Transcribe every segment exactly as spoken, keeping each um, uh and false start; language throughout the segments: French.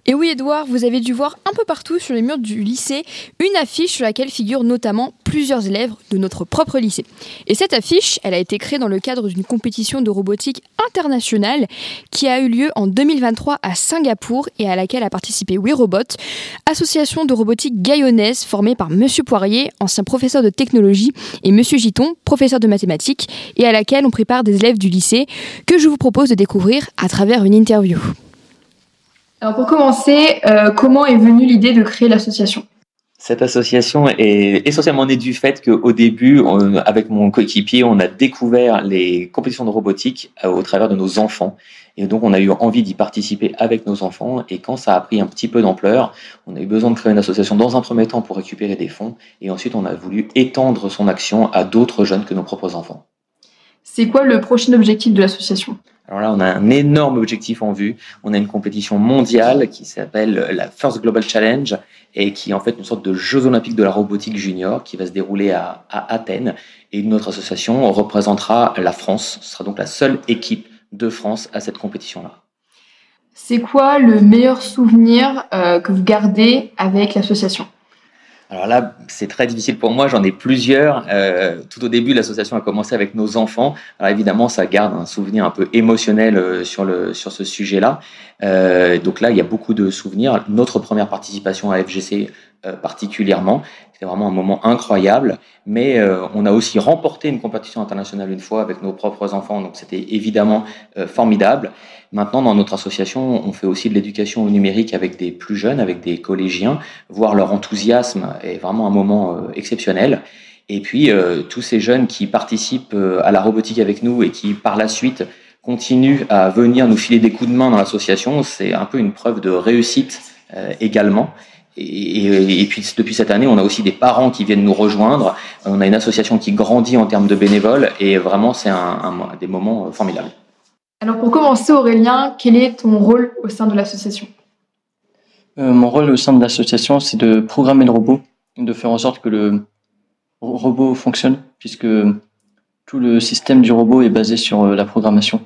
Et oui, Edouard, vous avez dû voir un peu partout sur les murs du lycée une affiche sur laquelle figurent notamment plusieurs élèves de notre propre lycée. Et cette affiche, elle a été créée dans le cadre d'une compétition de robotique internationale qui a eu lieu en deux mille vingt-trois à Singapour et à laquelle a participé WeRobot, association de robotique guyanaise formée par Monsieur Poirier, ancien professeur de technologie, et Monsieur Giton, professeur de mathématiques, et à laquelle on prépare des élèves du lycée que je vous propose de découvrir à travers une interview. Alors pour commencer, euh, comment est venue l'idée de créer l'association ? Cette association est essentiellement née du fait qu'au début, on, avec mon coéquipier, on a découvert les compétitions de robotique au travers de nos enfants. Et donc, on a eu envie d'y participer avec nos enfants. Et quand ça a pris un petit peu d'ampleur, on a eu besoin de créer une association dans un premier temps pour récupérer des fonds. Et ensuite, on a voulu étendre son action à d'autres jeunes que nos propres enfants. C'est quoi le prochain objectif de l'association ? Alors là, on a un énorme objectif en vue. On a une compétition mondiale qui s'appelle la First Global Challenge et qui est en fait une sorte de Jeux Olympiques de la robotique junior qui va se dérouler à, à Athènes. Et notre association représentera la France. Ce sera donc la seule équipe de France à cette compétition-là. C'est quoi le meilleur souvenir euh, que vous gardez avec l'association ? Alors là, c'est très difficile pour moi, j'en ai plusieurs. Euh, tout au début, l'association a commencé avec nos enfants. Alors évidemment, ça garde un souvenir un peu émotionnel euh, sur, le, sur ce sujet-là. Euh, donc là, il y a beaucoup de souvenirs. Notre première participation à F G C euh, particulièrement, c'était vraiment un moment incroyable. Mais euh, on a aussi remporté une compétition internationale une fois avec nos propres enfants, donc c'était évidemment euh, formidable. Maintenant, dans notre association, on fait aussi de l'éducation au numérique avec des plus jeunes, avec des collégiens. Voir leur enthousiasme est vraiment un moment euh, exceptionnel. Et puis, euh, tous ces jeunes qui participent euh, à la robotique avec nous et qui, par la suite, continuent à venir nous filer des coups de main dans l'association, c'est un peu une preuve de réussite euh, également. Et, et, et puis, depuis cette année, on a aussi des parents qui viennent nous rejoindre. On a une association qui grandit en termes de bénévoles et vraiment, c'est un, un, des moments formidables. Alors pour commencer, Aurélien, quel est ton rôle au sein de l'association ? euh, Mon rôle au sein de l'association, c'est de programmer le robot, de faire en sorte que le robot fonctionne, puisque tout le système du robot est basé sur la programmation.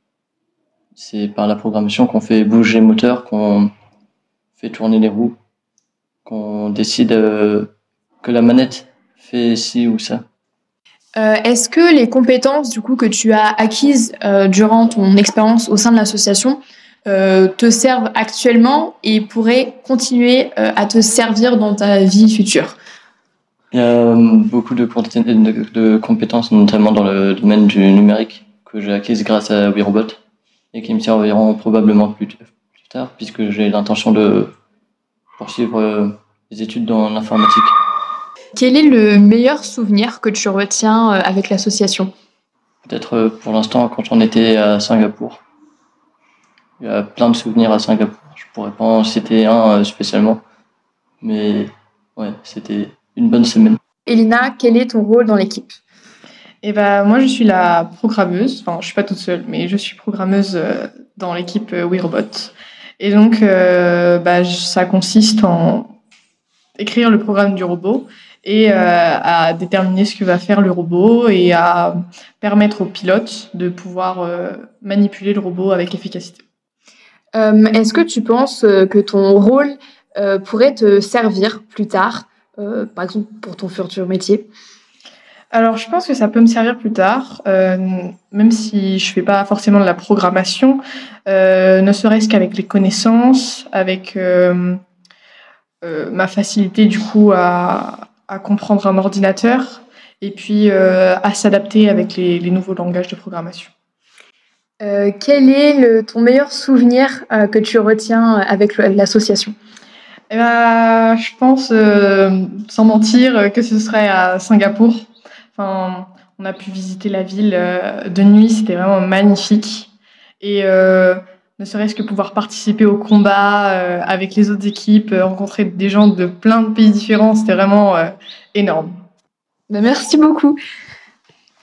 C'est par la programmation qu'on fait bouger le moteur, qu'on fait tourner les roues, qu'on décide euh, que la manette fait ci ou ça. Euh, est-ce que les compétences du coup que tu as acquises euh, durant ton expérience au sein de l'association euh, te servent actuellement et pourraient continuer euh, à te servir dans ta vie future ? Il y a beaucoup de, compé- de, de compétences, notamment dans le domaine du numérique, que j'ai acquises grâce à WeRobot et qui me serviront probablement plus, plus tard, puisque j'ai l'intention de poursuivre euh, des études dans l'informatique. Quel est le meilleur souvenir que tu retiens avec l'association ? Peut-être pour l'instant quand on était à Singapour. Il y a plein de souvenirs à Singapour. Je pourrais pas en citer un spécialement, mais ouais, c'était une bonne semaine. Elina, quel est ton rôle dans l'équipe ? Eh ben, moi, je suis la programmeuse. Enfin, je suis pas toute seule, mais je suis programmeuse dans l'équipe WeRobot. Et donc, euh, bah, ça consiste en écrire le programme du robot et euh, à déterminer ce que va faire le robot et à permettre aux pilotes de pouvoir euh, manipuler le robot avec efficacité. Euh, est-ce que tu penses que ton rôle euh, pourrait te servir plus tard, euh, par exemple pour ton futur métier ? Alors, je pense que ça peut me servir plus tard, euh, même si je fais pas forcément de la programmation, euh, ne serait-ce qu'avec les connaissances, avec euh, euh, ma facilité du coup à à comprendre un ordinateur et puis euh, à s'adapter avec les, les nouveaux langages de programmation. Euh, quel est le, ton meilleur souvenir euh, que tu retiens avec le, l'association ? Eh ben, je pense, euh, sans mentir, que ce serait à Singapour. Enfin, on a pu visiter la ville euh, de nuit, c'était vraiment magnifique. Et euh, ne serait-ce que pouvoir participer au combat euh, avec les autres équipes, euh, rencontrer des gens de plein de pays différents, c'était vraiment euh, énorme. Ben merci beaucoup.